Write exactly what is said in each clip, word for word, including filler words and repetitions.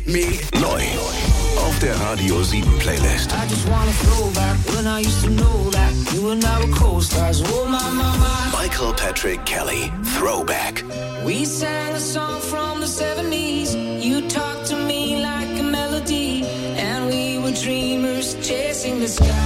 Me neu auf der Radio sieben Playlist. I just wanna throw back when I used to know that you and I were co-stars. Oh my, my, my. Michael Patrick Kelly, Throwback. We sang a song from the seventies. You talked to me like a melody, and we were dreamers chasing the sky.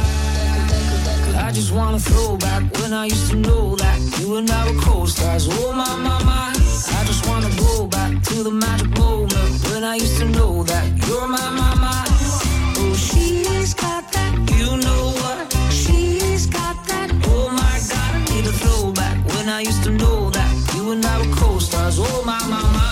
I just wanna throw back when I used to know that you and I were co-stars. Oh my, my, my. I just wanna go back to the magic moment when I used to know that you're my, my, my. Oh, she's got that, you know what? She's got that. Oh my God, I need a throwback when I used to know that you and I were co-stars. Oh my, my, my.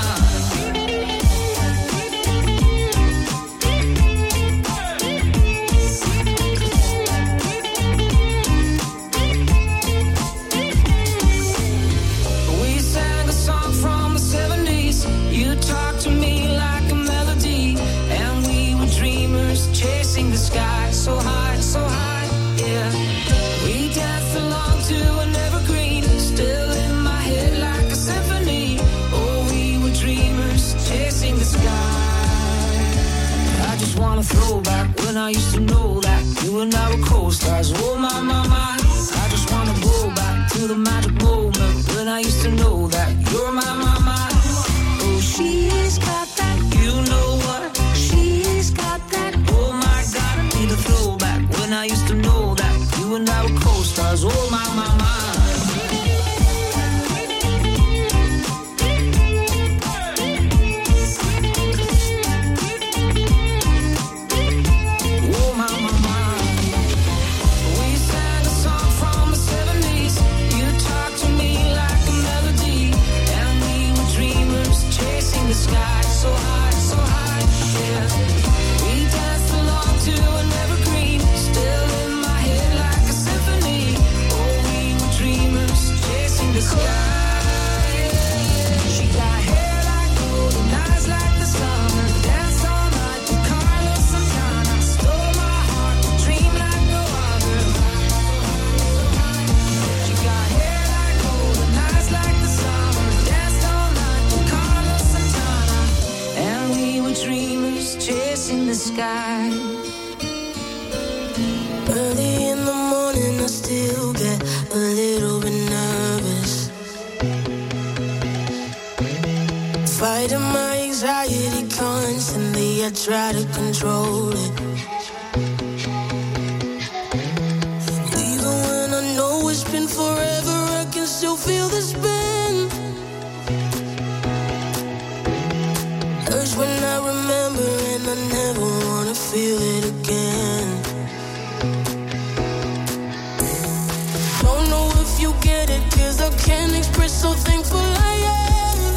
The sky so high, so high, yeah. We danced along to an evergreen, still in my head like a symphony. Oh, we were dreamers chasing the sky. I just wanna throw back when I used to know that you and I were co-stars. Oh my, my, my. I just wanna go back to the magic moment when I used to know that you're my, my, my. Oh, she's got that, you know what? She's got that. Oh my. The throwback when I used to know that you and I were co-stars. Oh my, my, my. Oh my, my, my. We sang a song from the seventies. You talked to me like a melody, and we were dreamers chasing the sky so high, so high, yeah. We danced along to an evergreen, still in my head like a symphony. Oh, we were dreamers chasing the sky. She got hair like gold and eyes like the summer. Danced all night to Carlos Santana. Stole my heart, dream like no other. She got hair like gold and eyes like the summer. Danced all night to Carlos Santana. And we were dreamers chasing the sky. Early in the morning I still get a little bit nervous, fighting my anxiety constantly. I try to control it, even when I know it's been forever, I can still feel the spin. Hurts when I remember and I never wanna feel it again. Don't know if you get it, 'cause I can't express so thankful I am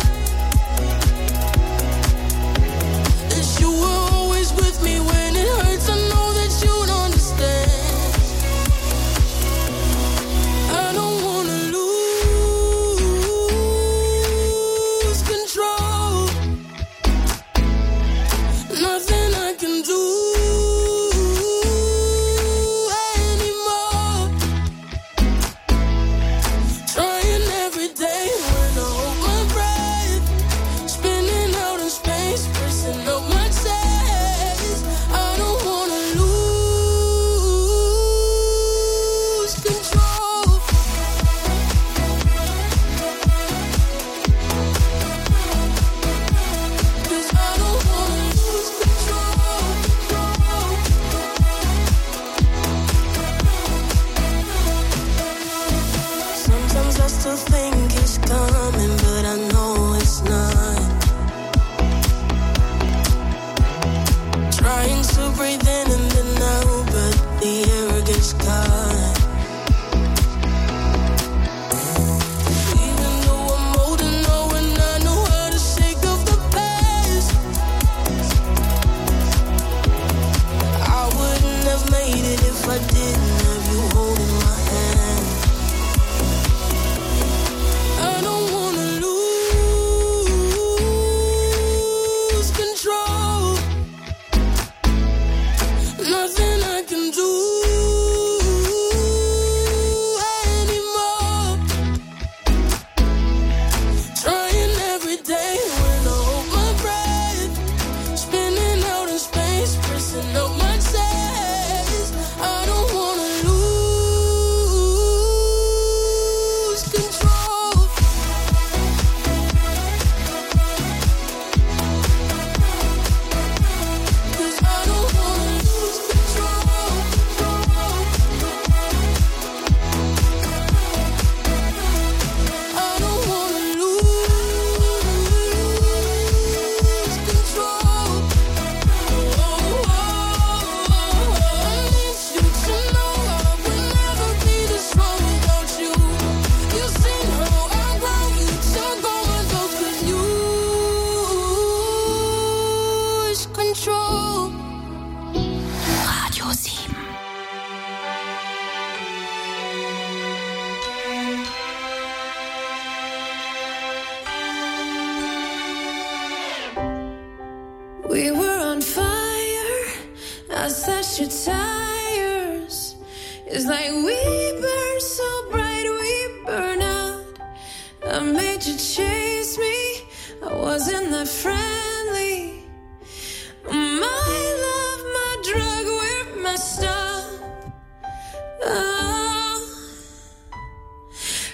that you were always with me when it hurts. I know that you'd understand. I don't wanna lose control. Nothing I can do anymore. Trying every day when I'm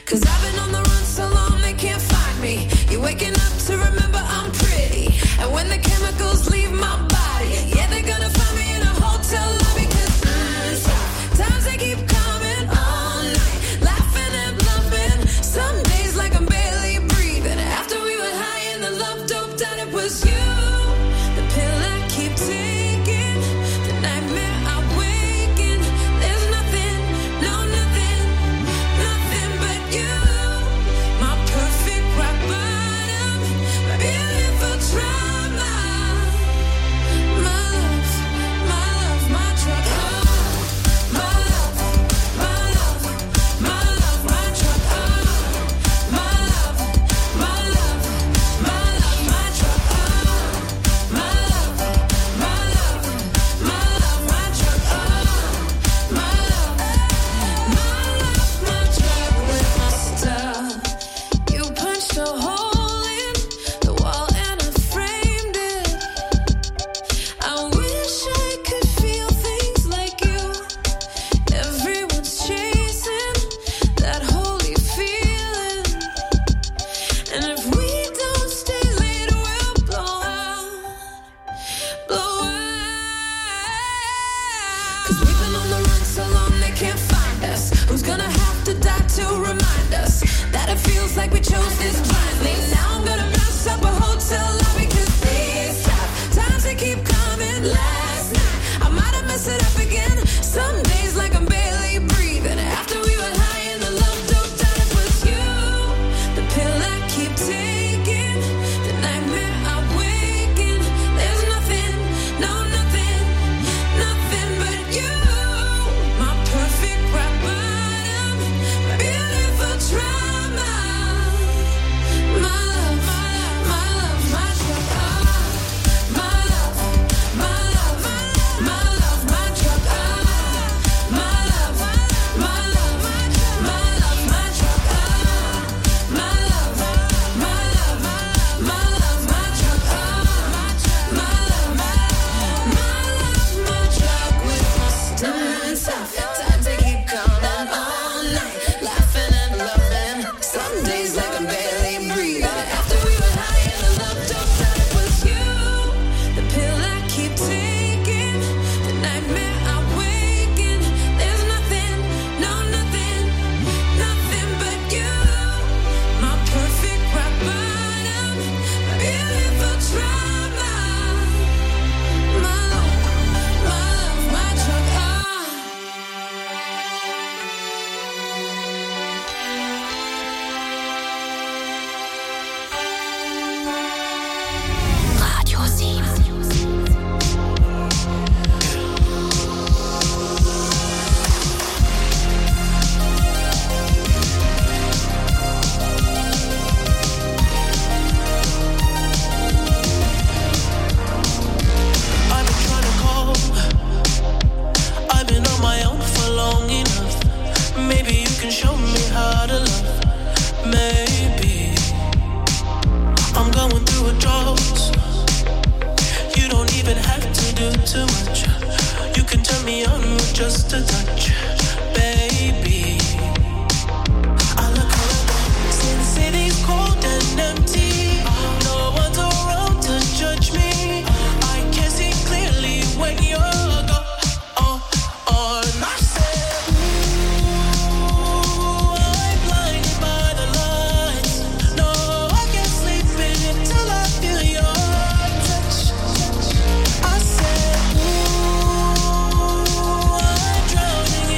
Cause I've been on the run so long they can't find me. You're waking up to remember I'm pretty. And when the chemicals leave my body, yeah, they're gonna find me in a hotel lobby. Cause mm, times they keep coming all night, laughing and bluffing. Some days like I'm barely breathing. After we were high and the love doped out, it was you. The pill I keep taking, the nightmare I wake in. There's nothing, no nothing, nothing but you. My perfect rock bottom, my beautiful trauma. My love, my love, my drug. Oh, my love, my love, my love, my drug. Oh, my love, my love, my love, my drug. Oh, my love, my love, my love, my drug. Oh, my love, my love, my drug with my stuff. You punched a hole in the wall and I framed it. I wish I could feel things like you. Everyone's chasing that holy feeling. And if we don't stay late, we'll blow out, blow out. Cause we've been on the run so long they can't find us. Who's gonna have to die to remind us that it feels like we chose this blindly? Now I'm gonna bounce up a hotel lobby. Cause these tough times they keep coming. Last night I might have messed it up again. Some days like I'm barely breathing. After we were high and the love doped out, it was you. The pill I keep taking, the nightmare I wake in. There's nothing, no nothing, nothing but you. My perfect rock bottom, my beautiful trauma. My love, my love, my drug. Oh, my love, my love, my love, my drug. Oh, my love, my love, my love, my drug. Oh, my love, my love, my love, my drug. Oh, my love, my love, my drug with my stuff. Time to keep coming all night, laughing and loving. Some days like I'm barely breathing. After we were high and the love doped out, it was you. The pill I keep taking, the nightmare I wake in. There's nothing, no nothing, nothing but you. My perfect rock bottom, my beautiful trauma. My love, my love, my drug. Ah. Radio sieben. I've been trying to call. I've been on my own for long enough. Maybe you can show me how to love. Maybe I'm going through a drought. You don't even have to do too much. You can turn me on with just a touch, baby. I look around, see the city's cold and empty. No one's around to judge me. I can see clearly when you're gone. I said, ooh, I'm blinded by the lights. No, I can't sleep until I feel your touch. I said, ooh, I'm drowning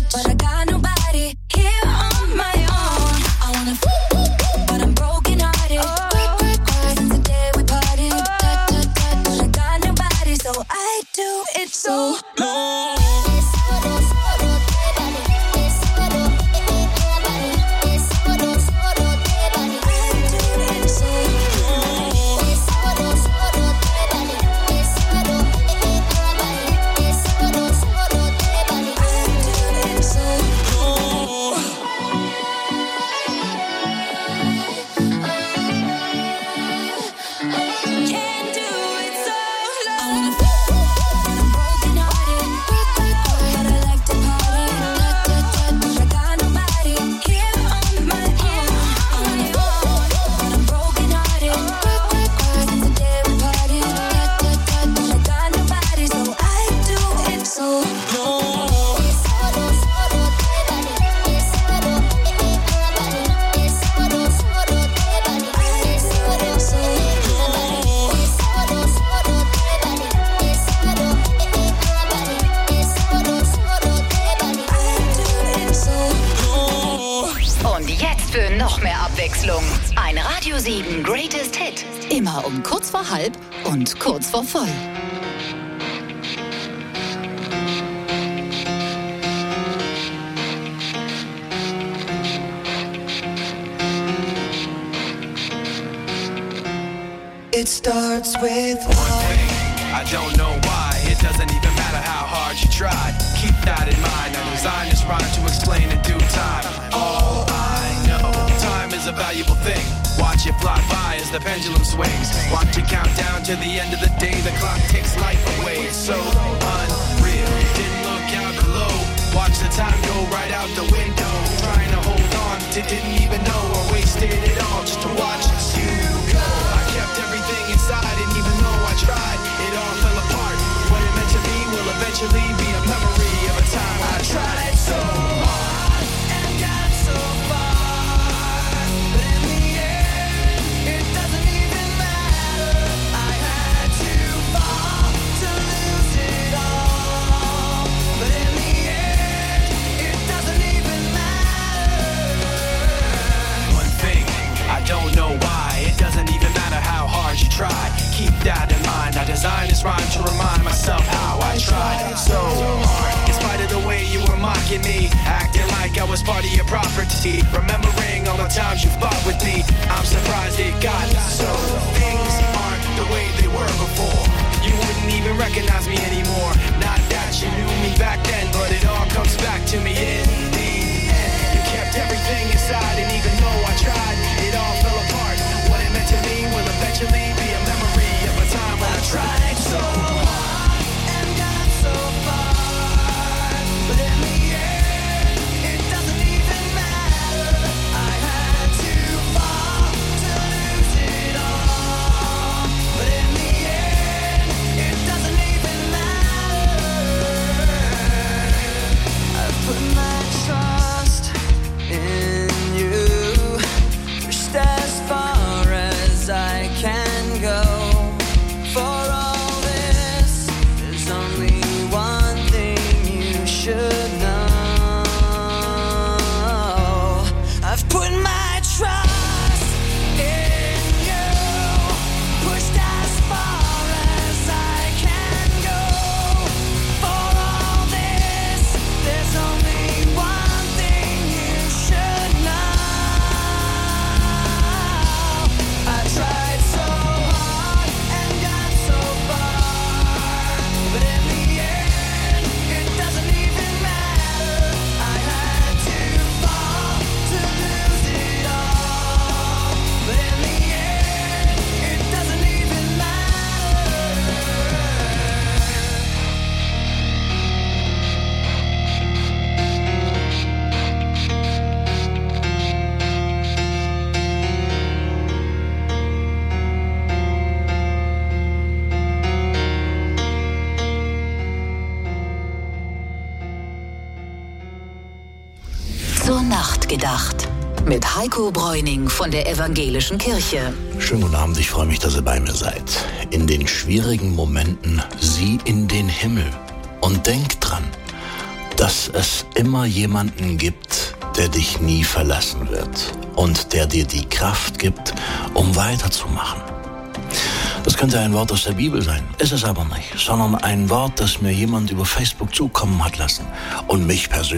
but I got nobody here on my own. I wanna f- but I'm broken hearted. Since the day we parted, but I got nobody, so I do it so long. Ein Radio sieben Greatest Hit. Immer um kurz vor halb und kurz vor voll. It starts with one thing. I don't know why. It doesn't even matter how hard you tried. Keep that in mind. I designed this rhyme to explain in due time. All I know, time is a valuable thing. Watch it fly by as the pendulum swings. Watch it count down to the end of the day. The clock takes life away. It's so unreal. Didn't look out below. Watch the time go right out the window. Trying to hold on to didn't even know I wasted it all just to watch you go. I kept everything inside, and even though I tried, it all fell apart. What it meant to be will eventually be a memory of a time I tried so hard and got so far, but in the end, it doesn't even matter. I had to fall to lose it all, but in the end, it doesn't even matter. One thing, I don't know why. It doesn't even matter how hard you try. Keep that in mind. I designed this rhyme to remind myself how I tried so hard. In spite of the way you were mocking me, acting like I was part of your property, remembering all the times you fought with me, I'm surprised it got so. Things aren't the way they were before. You wouldn't even recognize me anymore. Not that you knew me back then, but it all comes back to me in the end. You kept everything inside, and even though I tried, it all fell apart. What it meant to me will eventually be a memory of a time when I tried so hard and got so far, but in the end, it doesn't even matter. I had to fall to lose it all, but in the end, it doesn't even matter. I put my trust in you, pushed as far as I can go. For all this, there's only one thing you should know. I've put my trust in you, pushed as far as I can go. For all this, there's only one thing you should know. I tried so hard and got so far, but in the end, it doesn't even matter. I had to fall to lose it all, but in the end, it doesn't even matter. Zur Nacht gedacht. Mit Heiko Bräuning von der Evangelischen Kirche. Schönen guten Abend, ich freue mich, dass ihr bei mir seid. In den schwierigen Momenten sieh in den Himmel und denk dran. dass es immer jemanden gibt, der dich nie verlassen wird und der dir die Kraft gibt, um weiterzumachen. Das könnte ein Wort aus der Bibel sein, ist es aber nicht, sondern ein Wort, das mir jemand über Facebook zukommen hat lassen und mich persönlich